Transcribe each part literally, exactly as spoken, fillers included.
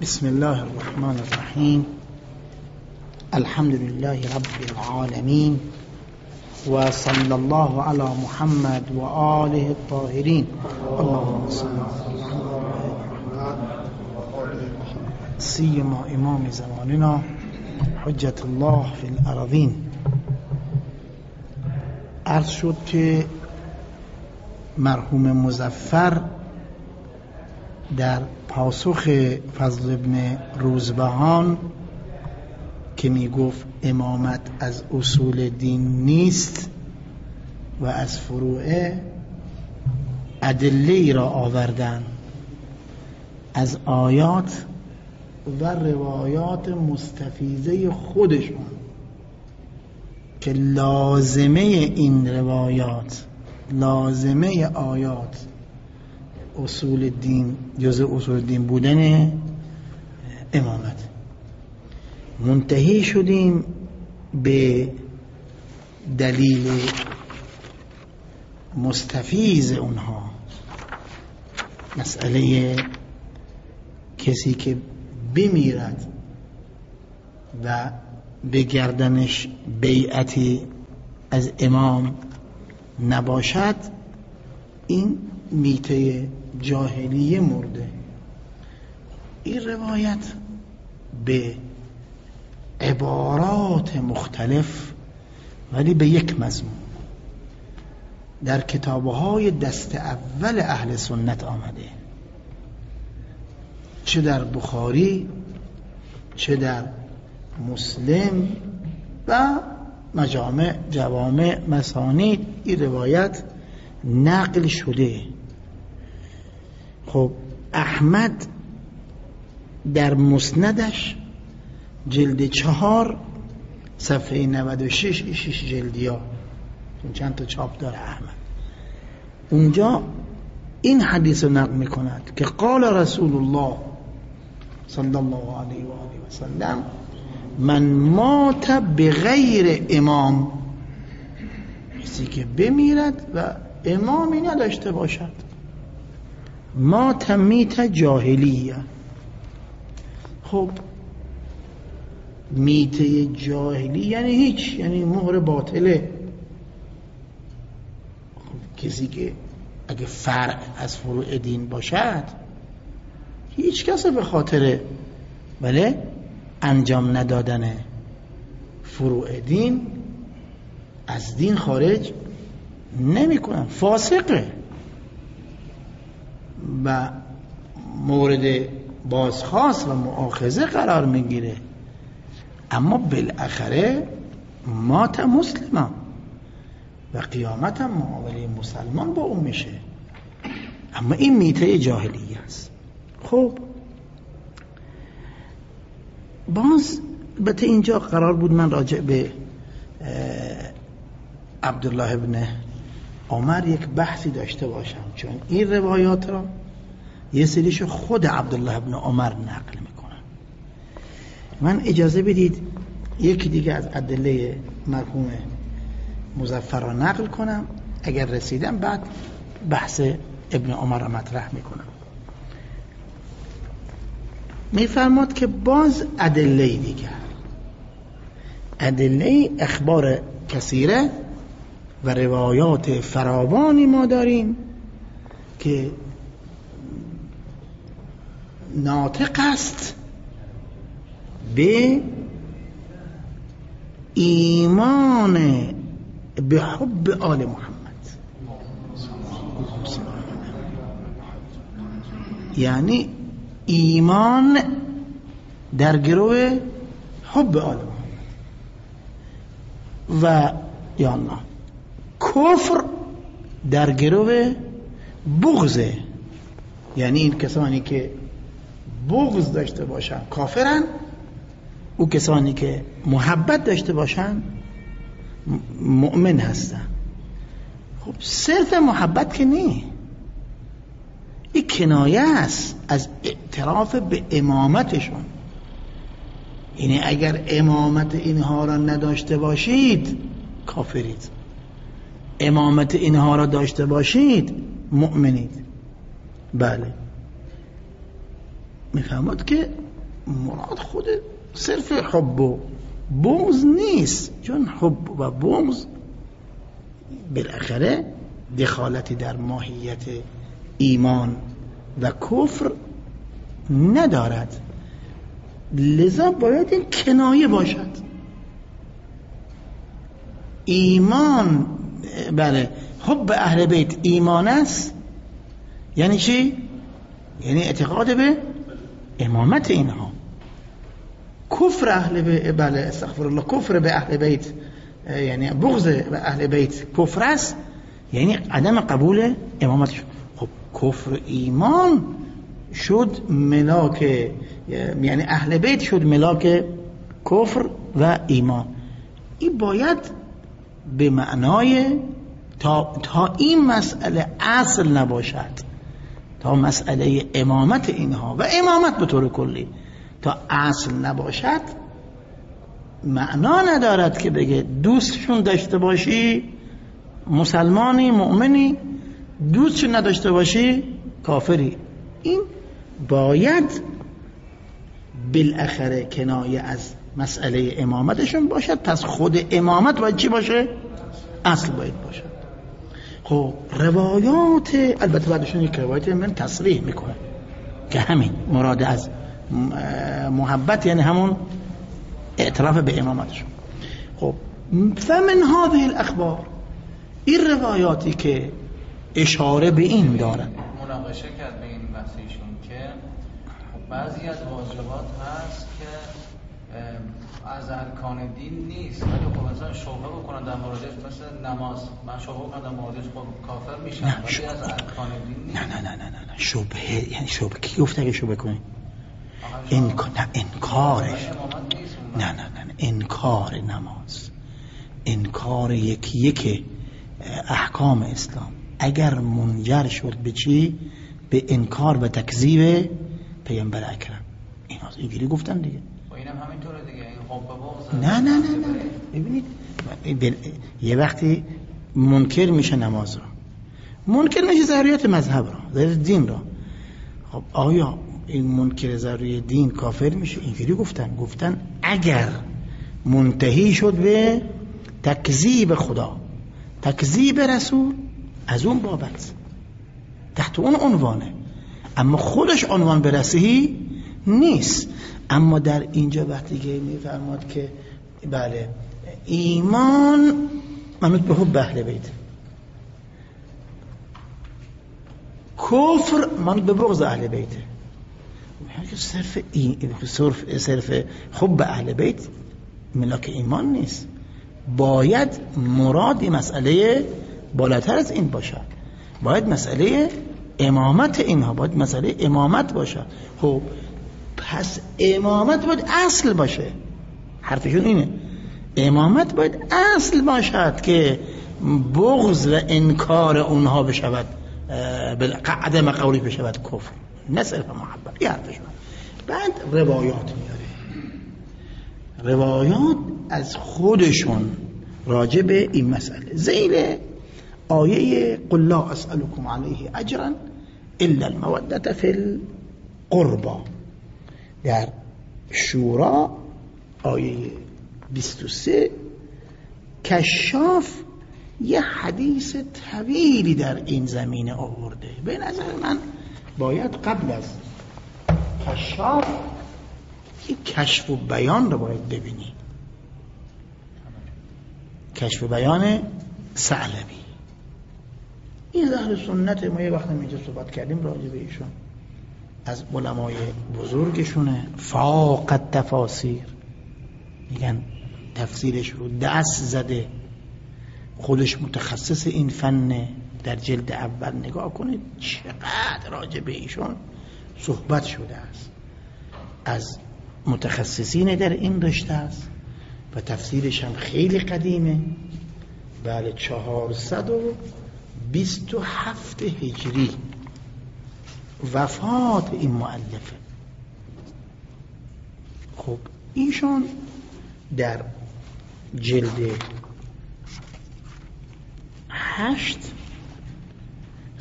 بسم الله الرحمن الرحیم. الحمد لله رب العالمین و صلی الله علی محمد و آله الطاهرین. اللهم صل علی سیما امام زماننا حجت الله فی الارضین. عرض شد که مرحوم مظفر در پاسخ فضل ابن روزبهان که می گفت امامت از اصول دین نیست و از فروعه، ادله ای را آوردن از آیات و روایات مستفیضه خودشون که لازمه این روایات، لازمه آیات اصول دین، جزء اصول دین بودن امامت. منتهی شدیم به دلیل مستفیض اونها، مسئله کسی که بمیرد و به گردنش بیعتی از امام نباشد، این میته جاهلیه مرده. این روایت به عبارات مختلف ولی به یک مضمون در کتابهای دست اول اهل سنت آمده، چه در بخاری چه در مسلم و مجامع جوامع مسانید این روایت نقل شده. خب احمد در مسندش جلد چهار صفحه نود و شش، شش جلدی ها، چند تا چاپ داره احمد، اونجا این حدیث رو نقل می کند که قال رسول الله صلی الله علیه و آله و سلم من مات بغیر امام، کسی که بمیرد و امامی نداشته باشد، مات میت جاهلیه. خب میت جاهلی یعنی هیچ، یعنی مهر باطله. خب کسی که اگه فرع از فروع دین باشد، هیچ کس به خاطر بله انجام ندادن فروع دین از دین خارج نمی کنن، فاسقه و مورد بازخواست و مؤاخذه قرار میگیره. اما بالاخره مات مسلمان و قیامت هم معامله مسلمان با اون میشه. اما این میته جاهلیه است. خب باز البته اینجا قرار بود من راجع به عبدالله ابن عمر یک بحثی داشته باشم، چون این روایات را یه سریش خود عبدالله ابن عمر نقل میکنن. من اجازه بدید یکی دیگه از ادله مرحوم مظفر را نقل کنم، اگر رسیدم بعد بحث ابن عمر را مطرح میکنم. میفرماد که باز ادله دیگر، ادله اخبار کثیره و روایات فراوانی ما داریم که ناطق است به ایمان به حب آل محمد، یعنی ایمان در گروه حب آل محمد و یا الله، کفر در گروه بغضه، یعنی این کسانی که بغض داشته باشن کافرن، او کسانی که محبت داشته باشن مؤمن هستن. خب صرف محبت که نه، این کنایه است از اعتراف به امامتشون. یعنی اگر امامت اینها را نداشته باشید کافرید، امامت اینها را داشته باشید مؤمنید. بله، میفهمد که مراد خود صرف حب و بغض نیست، چون حب و بغض بالاخره دخالتی در ماهیت ایمان و کفر ندارد، لذا باید این کنایه باشد. ایمان، بله، حب اهل بیت ایمان است، یعنی چی؟ یعنی اعتقاد به امامت اینها. کفر اهل بیت، بله استغفر الله، کفر به اهل بیت یعنی بغض به اهل بیت کفر است، یعنی عدم قبول امامتشون. خب کفر ایمان شد ملاک، یعنی اهل بیت شد ملاک کفر و ایمان. این باید به معنای تا, تا این مسئله اصل نباشد، تا مسئله امامت اینها و امامت به طور کلی تا اصل نباشد، معنا ندارد که بگه دوستشون داشته باشی مسلمانی مؤمنی، دوستشون نداشته باشی کافری. این باید بالاخره کنایه از مسئله امامتشون باشد. پس خود امامت باید چی باشه؟ اصل باید باشد. خب روایات، البته بعدشون یک روایت من تصریح میکنه که همین مراد از محبت یعنی همون اعتراف به امامتشون. خب فمن هذه الاخبار، این روایاتی که اشاره به این دارن، مناقشه کرد به این بحثیشون که بعضی از واجبات هست که از ارکان دین نیست، ولی خب مثلا شبهه بکنن در موردش، مثل نماز، من شبهه بکنم در موردش خب کافر میشم، ولی از ارکان دین نیست. نه نه نه نه نه شبهه، یعنی شبهه کی گفته که شبهه کنی؟ انکار، نه انکارش، نه نه نه انکار نماز، انکار یکی یک احکام اسلام اگر منجر شد به چی؟ به انکار و تکذیب پیامبر اکرم. این از اینجوری گفتن دیگه. و اینم همینطوره دیگه، این خب به بغض. نه نه نه نه ببینید یه وقتی منکر میشه نماز را، منکر میشه ضروریات مذهب را، ضروریات دین را. خب آیا این منکر ضروری دین کافر میشه؟ اینجوری گفتن، گفتن اگر منتهی شد به تکذیب خدا، تکذیب رسول، از اون بابت تحت اون عنوانه، اما خودش عنوان برسهی نیست. اما در اینجا وقتی که میفرماد که بله ایمان منوط به حب اهل بیت، کفر منوط به بغض اهل بیت، صرف این صرف صرف حب اهل بیت ملاک ایمان نیست، باید مراد مسئله بالاتر از این باشد، باید مسئله امامت اینها، باید مسئله امامت باشد. خب پس امامت باید اصل باشه، حرفشون اینه، امامت باید اصل باشد که بغض و انکار اونها بشود عدم قولی بشود کفر، نه صرف محبت. یه حرفشون. بعد روایات میاره، روایات از خودشون راجع به این مسئله. زیر آیه قل لا اسألكم علیه اجرا الا المودة فی القربى، در شورا آیه بیست و سه، کشاف یه حدیث طویلی در این زمینه آورده. به نظر من باید قبل از کشاف یه کشف و بیان رو باید ببینی، کشف و بیان ثعلبی. این اهل سنت ما، یه وقت اینجا صحبت کردیم راجع به ایشون، از علمای بزرگشونه، فاقت تفاسیر، میگن تفسیرش رو دست زده، خودش متخصص این فنه. در جلد اول نگاه کنید چقدر راجع به ایشون صحبت شده است، از متخصصین در این رشته است و تفسیرش هم خیلی قدیمه. بله چهارصد و بیست و هفت هجری وفات این مؤلفه. خب ایشون در جلد هشت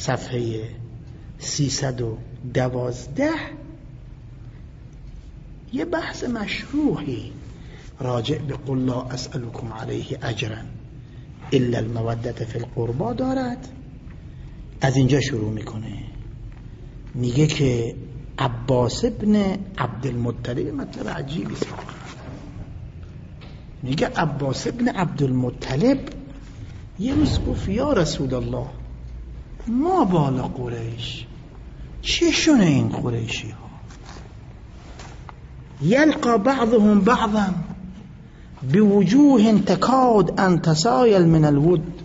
صفحه سیصد و دوازده یه بحث مشروحی راجع به قل لا اسألكم علیه اجرا الا المودة فی القربا دارد. از اینجا شروع میکنه، میگه که عباس ابن عبدالمطلب، مطلب عجیبی است، میگه عباس ابن عبدالمطلب یه روز گفت یا رسول الله ما بالا قریش، چه شونه این قریشی ها یلقى بعضهم بعضا بوجوه تکاد ان تسایل من الود،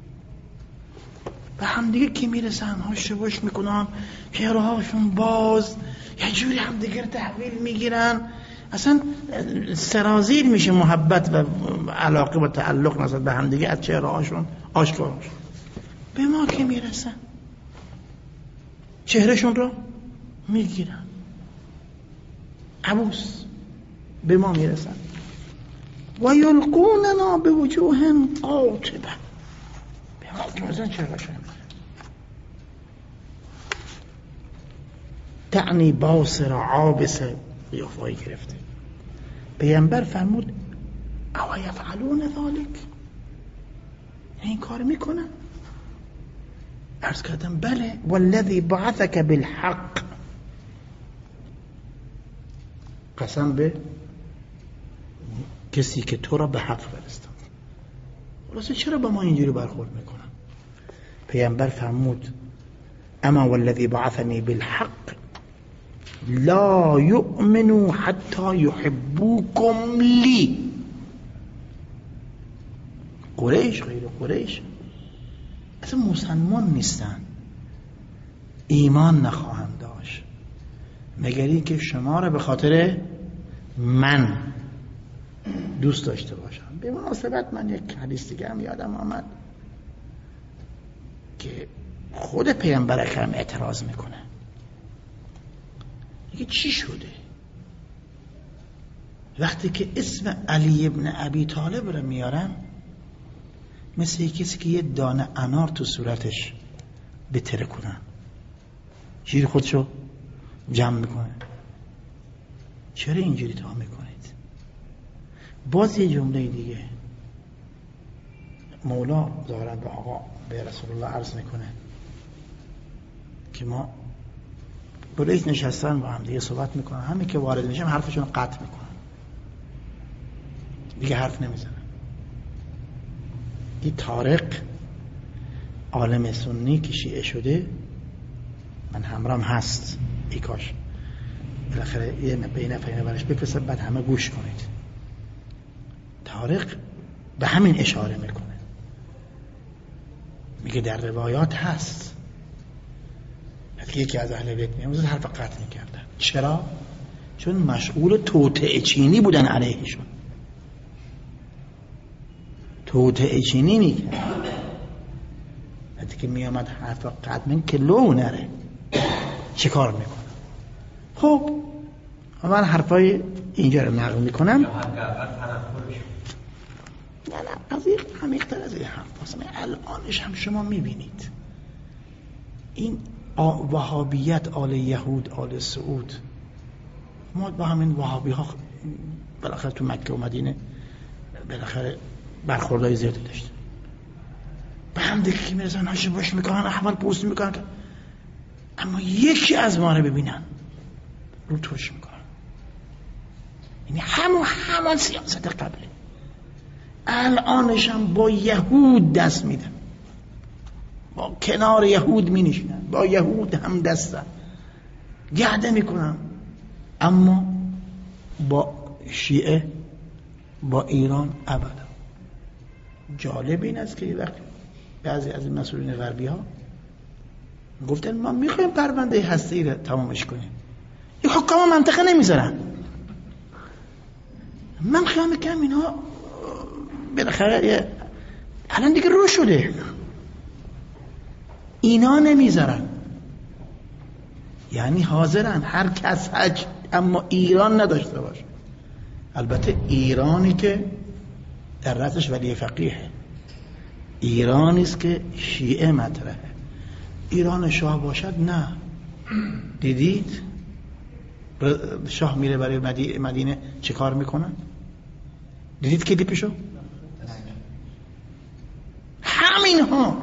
به هم دیگه که میرسن هاش بوش میکنن، چهرهاشون باز، یه جوری هم دیگه رو تحویل میگیرن، اصلا سرازیر میشه محبت و علاقه و تعلق نسبت به هم دیگه از چهرهاشون آشکار میشه. به ما که میرسن چهرهشون رو میگیرن، عبوس به ما میرسن. و یلقوننا به وجوه قاطبه، به ما که میرسن چهرهشون تعنی باصر عابس قیافه‌ای گرفته. پیامبر فرمود او یفعلون ذلك، این کار میکنن؟ عرض کردم بله. والذی بعثک بالحق، قسم به کسی که تو را به حق فرستاد. خلاصه چرا با ما اینجوری برخورد میکنن؟ پیامبر فرمود اما والذی بعثنی بالحق لا یؤمنوا حتی یحبوکم لی. قریش غیر قریش اصلا مسلمان نیستن، ایمان نخواهند داشت مگر این که شما را به خاطر من دوست داشته باشم. به مناسبت من یک حدیث دیگه هم یادم آمد که خود پیامبر اکرم اعتراض میکنه، میگه چی شده وقتی که اسم علی ابن ابی طالب رو میارن مثل کسی که یه دانه انار تو صورتش بتره کنن، شیر خودشو جمع میکنه. چرا اینجوری تا میکنید؟ باز یه جمله دیگه مولا ظاهرا به آقا به رسول الله عرض میکنه که ما برایش نشستن با هم دیگه صحبت میکنن، همین که وارد میشم حرفشون قطع میکنن، دیگه حرف نمیزنن. این طارق عالم سنی که شیعه شده، من همرام هست، ای کاش بالاخره یه بین فینه برش بفرسته بعد همه گوش کنید. طارق به همین اشاره میکنه، میگه در روایات هست که یکی از اهل بیت میاموزد حرف قطع میکردن. چرا؟ چون مشغول توطئه چینی بودن علیهشون، توطئه چینی میکرد. وقتی که میامد حرف قطع من که لو نره چه کار میکنم؟ خب من حرفای اینجا رو نقل میکنم. نه نه از این عمیق‌تر از این حرف هست. الانش هم شما میبینید این وهابیت، آل یهود، آل سعود، ما با همین وهابی ها بالاخره تو مکه و مدینه بالاخره برخوردهای زیادی داشت. به هم دیگه که میرسن هاشه باش میکنن، احوال پرسی میکنن، اما یکی از ما رو ببینن رو توش میکنن. یعنی همون همان سیاست قبله. الانش هم با یهود دست میدن، با کنار یهود می نشینن، با یهود هم دستن گرده میکنن، اما با شیعه با ایران ابدا. جالب این است که وقتی بعضی از این مسئولین غربی ها گفتن ما میخوایم پرونده هستی رو تمامش کنیم، این حکام منطقه نمیذارن. من خیال میکنم اینها بالاخره الان دیگه رو شده، اینا نمیذارن، یعنی حاضرن هر کس حج اما ایران نداشته باشه. البته ایرانی که در رأسش ولی فقیه، ایرانی است که شیعه مطرحه. ایران شاه باشد نه. دیدید شاه میره برای مدینه چه کار میکنن؟ دیدید کلیپشو؟ همین ها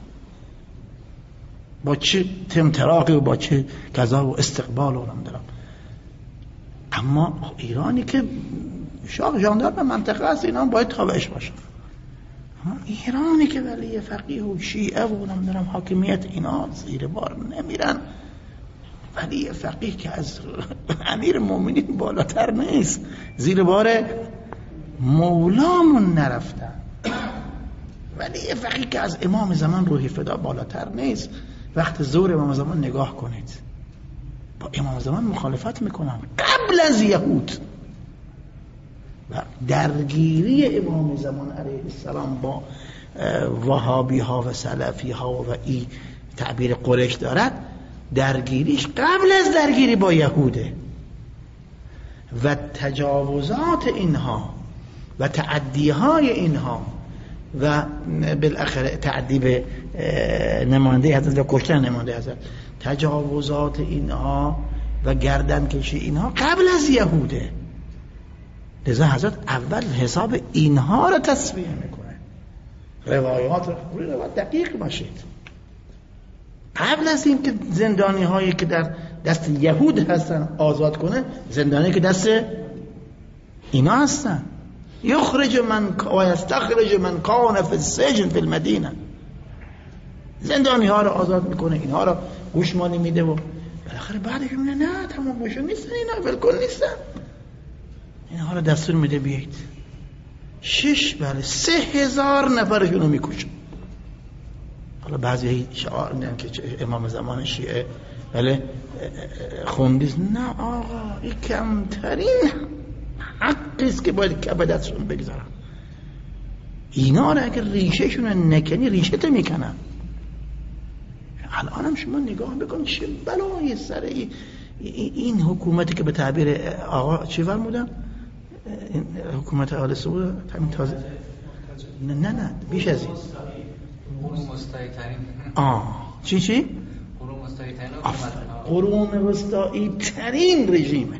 با چه تمتراقی و با چه کذا و استقبال و نمیدونم. اما ایرانی که شاه ژاندارم منطقه است، اینا باید تابعش باشن. اما ایرانی که ولی فقیه و شیعه و نمیدونم حاکمیت اینا زیر بار نمیرن، ولی فقیه که از امیر مومنین بالاتر نیست، زیر بار مولامون نرفتن. ولی فقیه که از امام زمان روحی فدا بالاتر نیست. وقت ظهر امام زمان نگاه کنید، با امام زمان مخالفت میکنن قبل از یهود. و درگیری امام زمان علیه السلام با وهابی ها و سلفی ها و ای تعبیر قریش دارد، درگیریش قبل از درگیری با یهوده و تجاوزات اینها و تعدیهای اینها و بالاخره تعدی به نماینده حضرت و کشتن نماینده حضرت، تجاوزات اینها و گردن کشی اینها قبل از یهوده. لذا حضرت اول حساب اینها رو تصفیه میکنه. روایات رو روایات دقیق باشید. قبل از این که زندانی هایی که در دست یهود هستن آزاد کنه، زندانی که دست اینا هستن. یخرج من و یستخرج من کان فی السجن فی المدینه. زندانی ها رو آزاد میکنه، اینها رو گوشمانی میده و بالاخره بعدش میگه نه تمام بشه نیستن، اینا بالکل نیستن. اینها رو دستور میده بیایید. شش بله سه هزار نفرشون رو میکشن. حالا بعضی شعار میدن که امام زمان شیعه بله خوندیست. نه آقا، این کمترین حقیست که باید کف دستشون بگذارن. اینا رو اگر ریشهشون نکنی ریشه تو میکنن. الان هم شما نگاه بکن چه بلایی سر ای این حکومتی که به تعبیر آقا چی فرمودن؟ حکومت آل سعود همین تازه نه نه نه بیش از این قرون وسطایی ترین آه چی چی؟ قرون وسطایی ترین قرون وسطایی ترین رژیمه.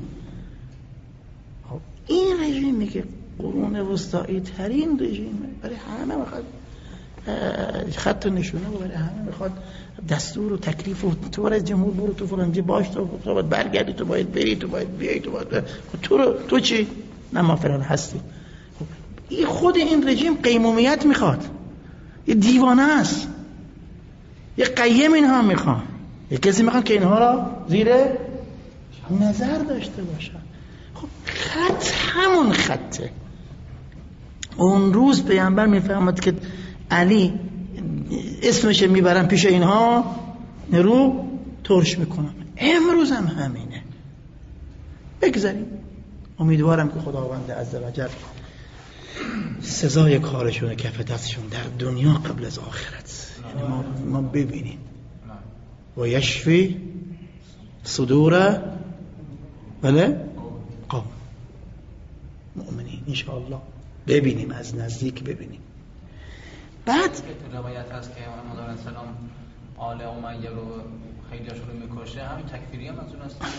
این رژیمی که قرون وسطایی ترین رژیمه، برای همه میخواد خط و نشونه و برای همه میخواد دستور و تکلیف و تو برای جمهور برو تو فلان جا باش، تو باید برگردی، تو باید بری، تو باید بیایی، تو باید تو رو تو چی؟ نه ما فلان هستی. این خود این رژیم قیمومیت میخواد، یه دیوانه است، یه قیم اینها میخواد، یه کسی میخواد که اینها را زیر نظر داشته باشن. خب خط همون خطه. اون روز پیامبر میفهمد که علی اسمش میبرن پیش اینها رو ترش میکنن. امروز هم همینه. بگذاریم، امیدوارم که خداوند عزوجل سزای کارشون کف دستشون در دنیا قبل از آخرت یعنی ما, ما ببینیم و یشفی صدور بله قوم مؤمنین انشاءالله. ببینیم از نزدیک ببینیم. بعد تو روایت هست که امام علیه السلام آل امیه رو خیلی هاشون رو میکشه، همین تکفیری هم از اون هست.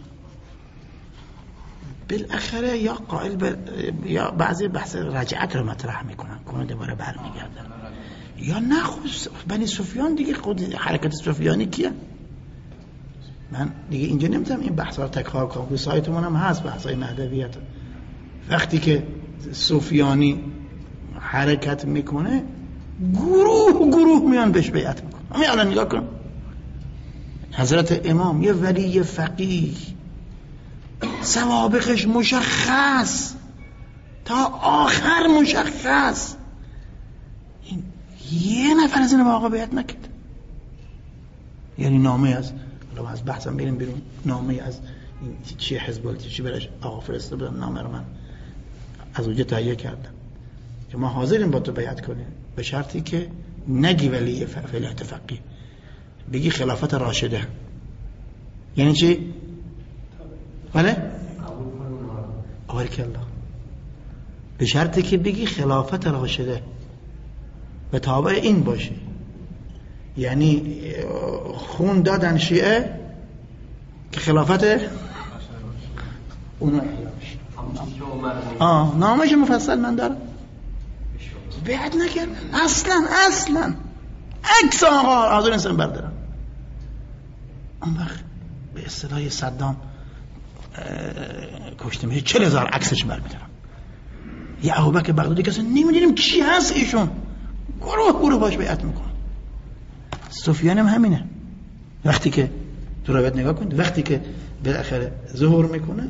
بالاخره یا قائل بر... یا بعضی بحث رجعت رو مطرح میکنن کنه دوباره برمیگردن، یا نه خود بنی سفیان دیگه خود حرکت سفیانی کیه. من دیگه اینجا نمیتونم این بحث رو تکرار کنم، رو سایتمون هم هست بحثای مهدویت. وقتی که سفیانی حرکت میکنه گروه گروه میان بهش بیعت میکنه. همین الان نگاه کن، حضرت امام یه ولی فقیه سوابقش مشخص تا آخر مشخص، این یه نفر از این با آقا بیعت نکرد. یعنی نامه از حالا از بحثم بریم بیرون، نامه از این چیه حزب الله چی برش آقا فرسته بودن، نامه رو من از اونجا تهیه کردم که ما حاضریم با تو بیعت کنیم به شرطی که نگی ولی فعلیت فقیه، بگی خلافت راشده. یعنی چی؟ بله؟ آبارک الله. به شرطی که بگی خلافت راشده و تابع این باشه. یعنی خون دادن شیعه که خلافت اونو احیا بشه. آه نامش مفصل من دارم، بیعت نکردن اصلا اصلا عکس آقا حاضر انسان بردارم. اون وقت به اصطلاح صدام کشته میشه چل هزار عکسش برمیدارم. یه ابوبکر بغدادی که اصلا نمیدونیم کی هست ایشون، گروه گروه باش بیعت میکنه. سفیان هم همینه، وقتی که تو روایت نگاه کنید، وقتی که بالاخره ظهور میکنه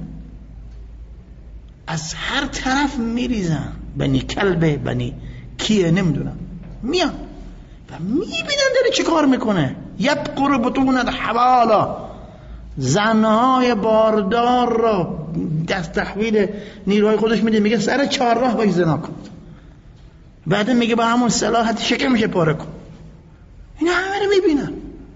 از هر طرف میریزن، بنی کلبه بنی کیه نمیدونم، میان و میبینن داره چی کار میکنه. یبقر بطون الحوالا، زنهای باردار را دست تحویل نیروهای خودش میده، میگه سر چهار راه باش زنا کن، بعد میگه با همون سلاح شکمش پاره کن. اینا همه رو میبینن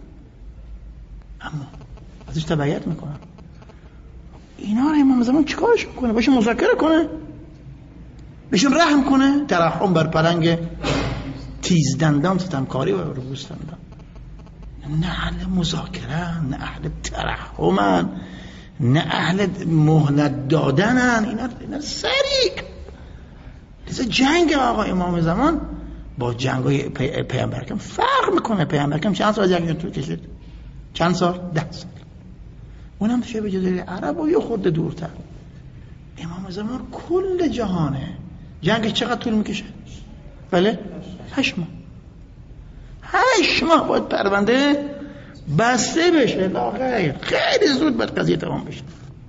اما ازش تبعیت میکنن. اینا رو امام زمان چیکارش میکنه؟ باشون مذاکره کنه، بهشون رحم کنه، ترحم بر پلنگ تیز دندان ستمکاری و ربوس دندان. نه اهل مذاکره، نه اهل ترحمن، نه اهل مهلت دادنن. اینا اینا سریع لذا جنگ آقا امام زمان با جنگای پی... پیامبر اکرم فرق میکنه. پیامبر اکرم چند سال جنگ طول کشید؟ چند سال؟ ده سال. اونم شبه جزیره عرب و یه خورده دورتر. امام زمان کل جهانه. جنگش چقدر طول میکشه؟ بله؟ هشت ماه. هشت ماه باید پرونده بسته بشه. لا غیر، خیلی زود باید قضیه تمام بشه.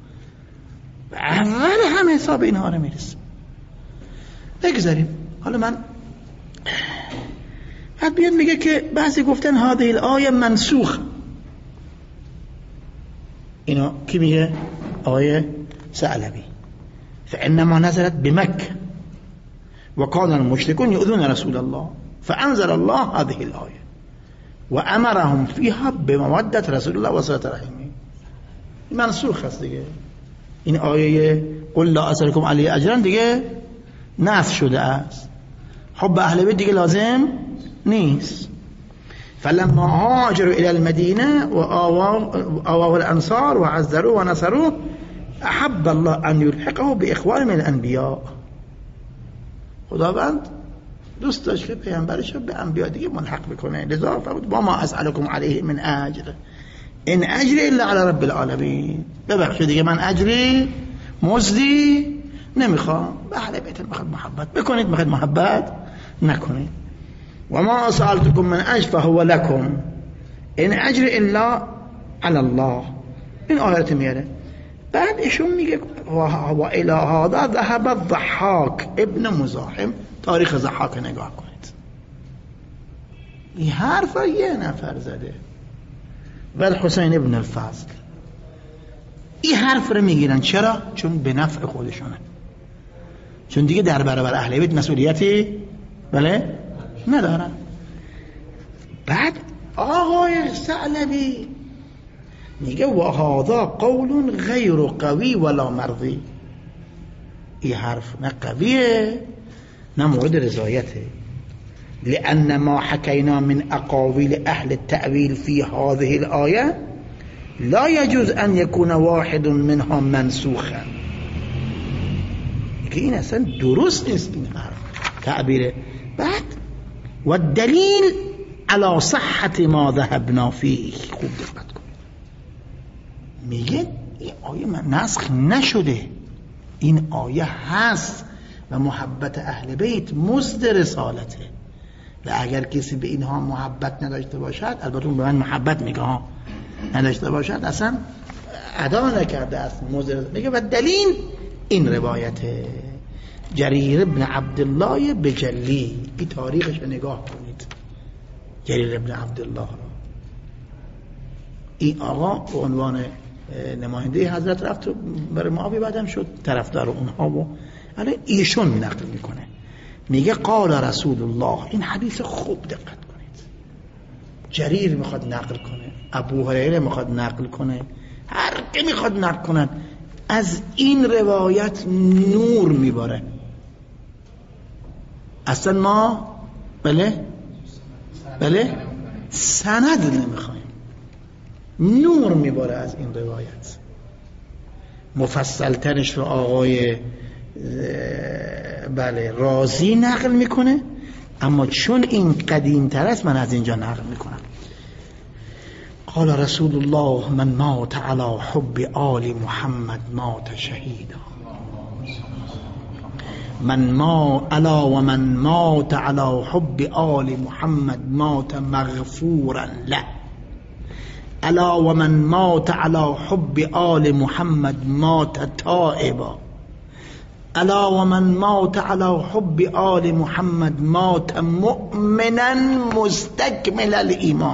اول هم حساب اینها رو میرسه. بگذاریم. حالا من بعد بیاد میگه که بعضی گفتن هذه الآیه منسوخ. اینا کی میگه؟ آیه ثعلبی. فانما نزلت بمکه وكان المشركون يؤذون رسول الله فانزل الله هذه الآية وامرهم فيها بمودة رسول الله و صلة رحمه. منسوخ است دیگه. این آیه قل لا اسألكم علیه اجرا دیگه نسخ شده است. حب اهل بیت دیگه لازم نیست. فلما هاجروا الى المدينه واواه الانصار وعزروه ونصروه احب الله ان يلحقه باخوان من الانبیاء. خداوند دوست داشت که پیامبرش رو به انبیا دیگه ملحق بکنه. لذا فرمود با ما اسألكم علیه من اجر ان اجری الا علی رب العالمین. ببخشید دیگه من اجری مزدی نمیخوام. به اهل بیت میخواد محبت بکنید، میخواد محبت نکنید. و ما سألتكم من اجر فهو لكم ان اجر الا علی الله. این آیات میاره. بعد ایشون میگه و الی هذا ذهب الضحاک ابن مزاحم. تاریخ ضحاک نگاه کنید. این حرف یه نفر زده و الحسین ابن الفضل این حرف رو میگیرن. چرا؟ چون به نفع خودشونه، چون دیگه در برابر اهل بیت مسئولیتی بله ندارن. بعد آقای ثعلبی میگه و هذا قول غیر قوی ولا مرضی. این حرف نه قویه نه مورد رضایته. لأن ما حكينا من أقاويل أهل التأويل في هذه الآية لا يجوز أن يكون واحد منها منسوخا. که این اصلا درست نیست این حرف تعبیره. بعد و الدلیل على صحة ما ذهبنا فيه. خوب دقت کن. میگه این آیه نسخ نشده، این آیه هست و محبت اهل بیت مزد رسالته. و اگر کسی به اینها محبت نداشته باشد، البته اون به من محبت میگه ها، نداشته باشد اصلا ادا نکرده است مزد. میگه و دلیل این روایت جریر ابن عبدالله بجلی. این تاریخش رو نگاه کنید. جریر ابن عبدالله را این آقا به عنوان نماینده حضرت رفت برای معاویه، بعدم شد طرفدار اونها و الان ایشون نقل میکنه. میگه قال رسول الله. این حدیث خوب دقت کنید. جریر میخواد نقل کنه، ابو هریره میخواد نقل کنه، هر کی میخواد نقل کنن از این روایت نور میباره. اصلا ما بله بله سند نمیخوایم، نور میباره از این روایت. مفصل ترش رو آقای بله رازی نقل میکنه، اما چون این قدیم تر است من از اینجا نقل میکنم. قال رسول الله من مات على حب آل محمد مات شهیدا. من ما علا و من مات على حب آل محمد مات مغفورا له. علا و من مات على حب آل محمد مات تائبا. علا و من مات على حب آل محمد مات مؤمنا مستكمل الایمان.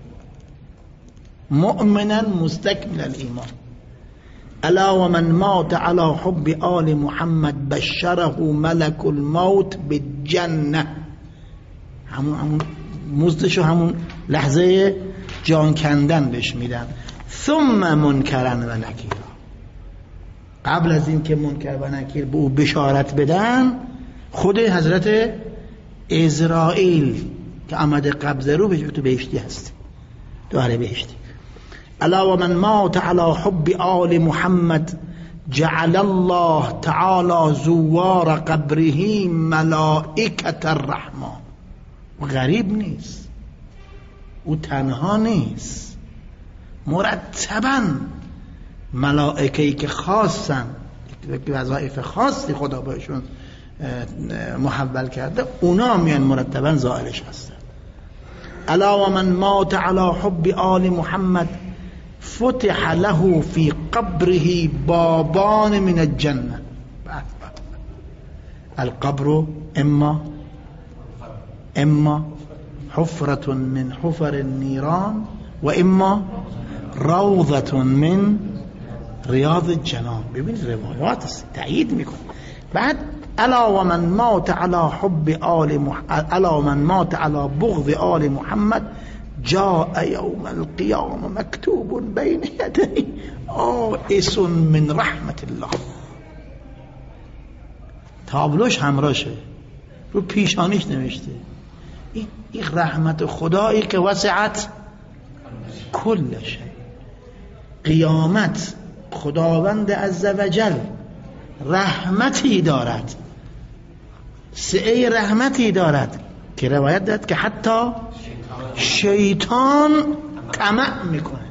مؤمنا مستكمل الایمان. علا و من مات على حب آل محمد بشره ملك الموت بالجنه. همون همون مزدشو همون لحظه جان کندن بهش میدن. ثم منکرا و نکیرا. قبل از این که منکر و نکیر به او بشارت بدن، خود حضرت اسرائیل که آمده قبضه رو بهش تو بهشتی هست، تو اهل بهشتی. الا و من مات على حب آل محمد جعل الله تعالی زوار قبره ملائکة الرحمن. و غریب نیست، او تنها نیست، مرتبا ملائکه‌ای که خاصن، وظایف خاصی خدا بهشون محول کرده، اونا میان مرتبا زائرش هستن. الا و من مات على حب آل محمد فتح له في قبره بابان من الجنه. القبر اما اما حفرة من حفر النيران و اما روضة من ریاض الجنان. ببینید روایات است تأیید میکنه. بعد الا و من مات على حب آل محمد، الا من مات على بغض آل محمد جاء يوم القيامة مكتوب بين يديه آئس من رحمت الله. تابلوش همراشه، رو پیشانیش نوشته این این رحمت خدایی که وسعت کل شی. قیامت خداوند عزوجل رحمتی دارد، سعه رحمتی دارد که روایت داد که حتی شیطان طمع میکنه.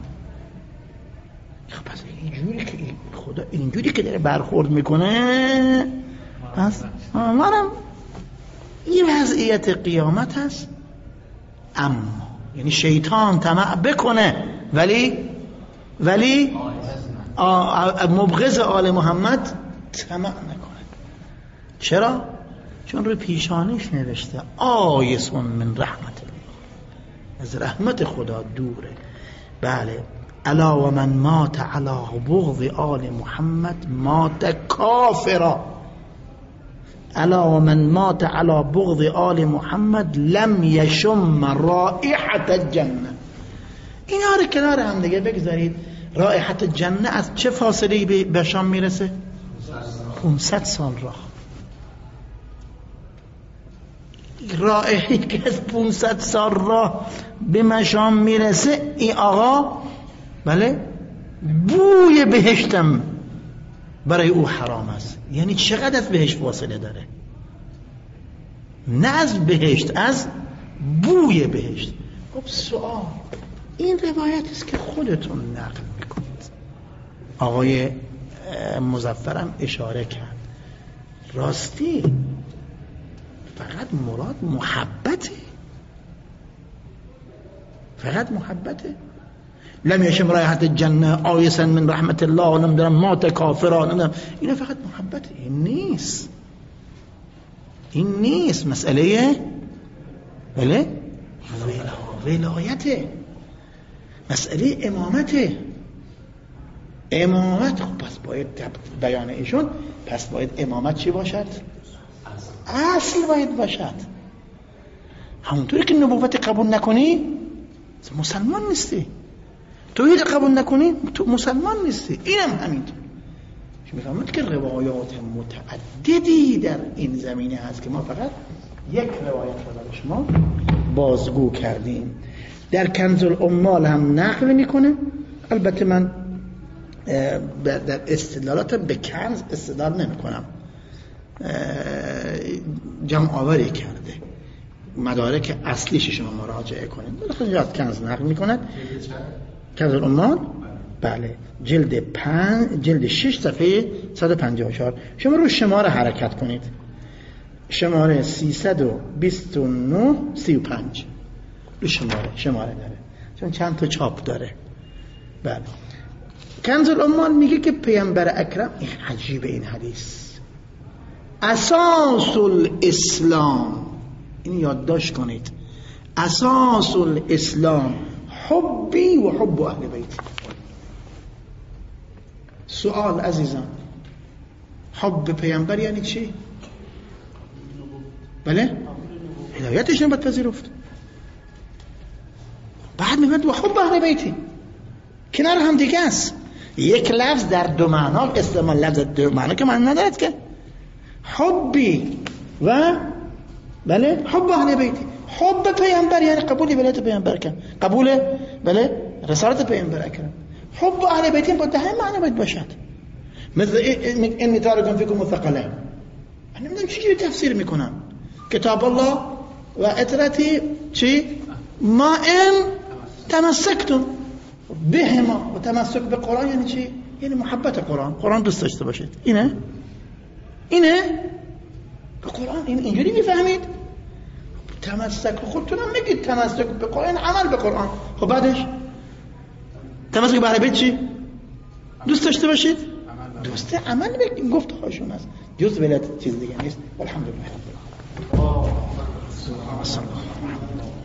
پس اینجوری که خدا اینجوری که داره برخورد میکنه، پس منم این وضعیت قیامت هست. اما یعنی شیطان طمع بکنه ولی ولی مبغض آل محمد طمع نکنه. چرا؟ چون روی پیشانیش نوشته آیس من رحمت الله، از رحمت خدا دوره. بله. الا و من مات علی بغض آل محمد مات کافرا. الا و من مات علی بغض آل محمد لم یشم رائحة الجنه. اینا رو کنار هم دیگه بگذارید. رائحة الجنه از چه فاصله به شام میرسه؟ پانصد سال راه. رائحه‌ای که از پانصد سال راه به مشام میرسه، این آقا بله بوی بهشتم برای او حرام است. یعنی چقدر از بهشت فاصله داره؟ نه از بهشت، از بوی بهشت. خب سوال، این روایت است که خودتون نقل میکنید. آقای مظفرم اشاره کرد، راستی فقط مراد محبته، فقط محبته. لم یشم رایحة الجنه آیسا من رحمت الله، نمیدونم مات کافران، اینا فقط محبته. این نیست، این نیست مسئله بله ولایته، مسئله امامته. امامت خب پس باید بیان ایشون، پس باید امامت چی باشد؟ اصل باید باشد. همونطوری که نبوت قبول نکنی مسلمان نیستی، توحید قبول نکنی تو مسلمان نیستی. اینم همینطور. میفهمید که روایات متعددی در این زمینه هست که ما فقط یک روایت رو برای شما بازگو کردیم. در کنز الاموال هم نقل میکنه. البته من در استدلالات به کنز استدلال نمی کنم، جمع آوری کرده، مدارک اصلیش شما مراجعه کنید. بلکه یاد کنز نقل می کند، کنز العمال، بله، جلد پنج، جلد شش صفحه صد و پنجاه و چهار. شما رو شماره حرکت کنید، شماره سیصد و بیست و نه سی و پنج رو شماره شماره داره، چون چند تا چاپ داره. بله، کنز العمال میگه که پیامبر اکرم، این عجیبه این حدیث، اساس الاسلام، این یادداشت کنید، اساس الاسلام حبی و حب اهل بیت. سوال عزیزان، حب پیامبر یعنی چی؟ بله، هدایتش نباید پذیرفت. بعد میگه و حب اهل بیتی، کنار هم دیگه است. یک لفظ در دو معنا استعمال، لفظ دو معنا که معنی ندارد که. حبی و بله حب اهل بیتی، حب پیامبر یعنی قبول ولایت پیامبر کن، قبول بله رسالت پیامبر اکرم. حب اهل بیتی با ده معنی باید باشد. مثل این تارکم فیکم مثقلین، من نمیدونم چجوری تفسیر میکنم کتاب الله و اطرتی چی ما ان تمسکتم بهما، و تمسک به قرآن یعنی چی؟ یعنی محبت قرآن، قرآن دوست داشته باشید. اینه اینه به قرآن، این اینجوری میفهمید. تمسک خودتون هم میگید تمسک به قرآن، عمل به قرآن. خب بعدش تمسک به اهل بیت چی؟ دوست داشته باشید، دوست عمل بکنید، گفت هاشون است، جز ولایت چیز دیگه نیست. الحمدلله.